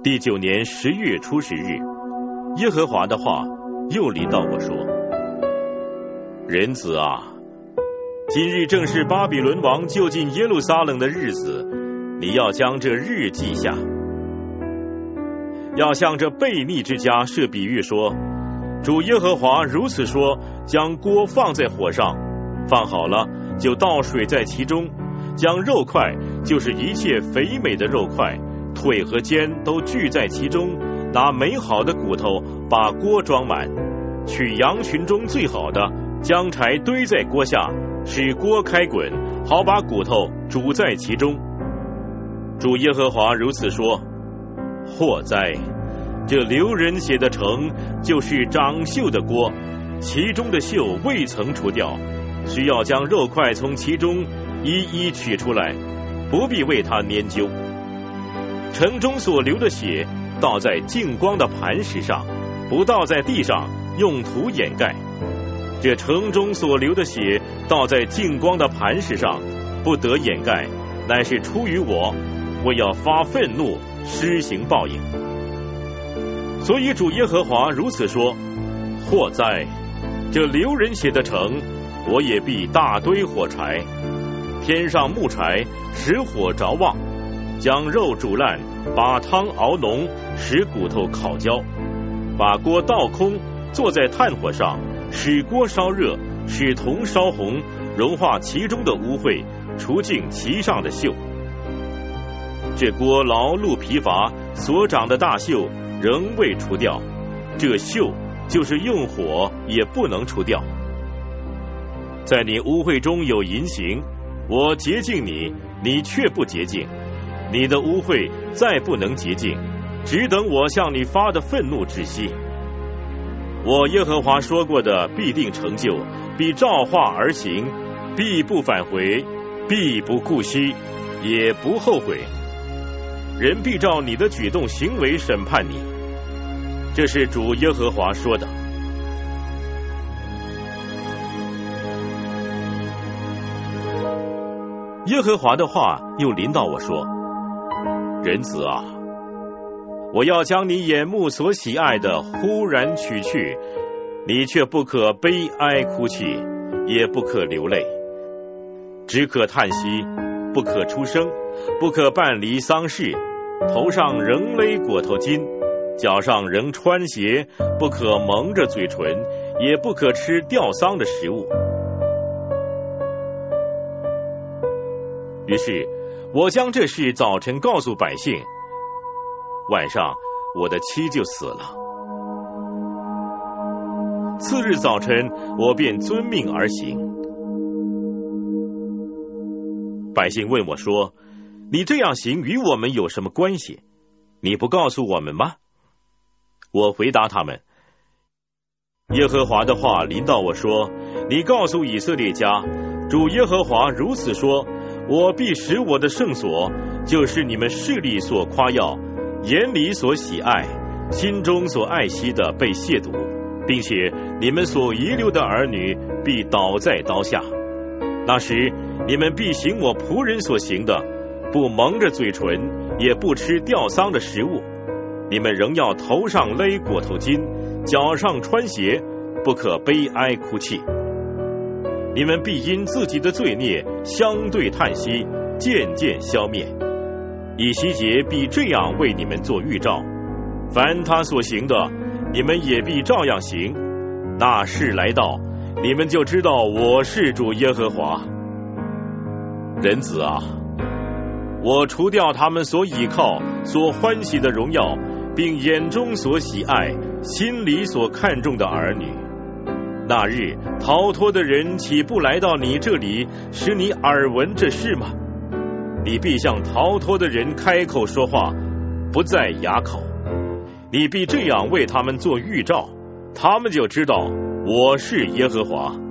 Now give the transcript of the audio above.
第9年10月初10日，耶和华的话又临到我说：人子啊，今日正是巴比伦王就近耶路撒冷的日子，你要将这日记下，要向这悖逆之家设比喻说，主耶和华如此说，将锅放在火上，放好了就倒水在其中，将肉块，就是一切肥美的肉块，腿和肩都聚在其中，拿美好的骨头把锅装满，取羊群中最好的，将柴堆在锅下，使锅开滚，好把骨头煮在其中。主耶和华如此说：祸哉！这流人血的城，就是长锈的锅，其中的锈未曾除掉，需要将肉块从其中一一取出来，不必为它研究。城中所流的血，倒在净光的磐石上，不倒在地上，用土掩盖。这城中所流的血，倒在净光的磐石上，不得掩盖，乃是出于我要发愤怒，施行报应。所以主耶和华如此说：祸哉！这流人血的城，我也必大堆火柴，添上木柴，使火着旺，将肉煮烂，把汤熬浓，使骨头烤焦，把锅倒空，坐在炭火上，使锅烧热，使铜烧红，融化其中的污秽，除净其上的锈。这锅劳碌疲乏，所长的大锈仍未除掉，这锈就是用火也不能除掉。在你污秽中有淫行，我洁净你，你却不洁净，你的污秽再不能洁净，只等我向你发的愤怒止息。我耶和华说过的必定成就，必照话而行，必不返回，必不顾惜，也不后悔。人必照你的举动行为审判你，这是主耶和华说的。耶和华的话又临到我说：人子啊，我要将你眼目所喜爱的忽然取去，你却不可悲哀哭泣，也不可流泪，只可叹息，不可出声，不可办理丧事，头上仍勒裹头巾，脚上仍穿鞋，不可蒙着嘴唇，也不可吃吊丧的食物。于是我将这事早晨告诉百姓，晚上我的妻就死了。次日早晨，我便遵命而行。百姓问我说：你这样行与我们有什么关系？你不告诉我们吗？我回答他们：耶和华的话临到我说，你告诉以色列家，主耶和华如此说，我必使我的圣所，就是你们势力所夸耀，眼里所喜爱，心中所爱惜的被亵渎，并且你们所遗留的儿女必倒在刀下。那时你们必行我仆人所行的，不蒙着嘴唇，也不吃吊丧的食物。你们仍要头上勒裹头巾，脚上穿鞋，不可悲哀哭泣。你们必因自己的罪孽相对叹息，渐渐消灭。以西结必这样为你们做预兆，凡他所行的，你们也必照样行。那事来到，你们就知道我是主耶和华。人子啊，我除掉他们所倚靠、所欢喜的荣耀，并眼中所喜爱、心里所看重的儿女。那日逃脱的人岂不来到你这里，使你耳闻这事吗？你必向逃脱的人开口说话，不在哑口。你必这样为他们做预兆，他们就知道我是耶和华。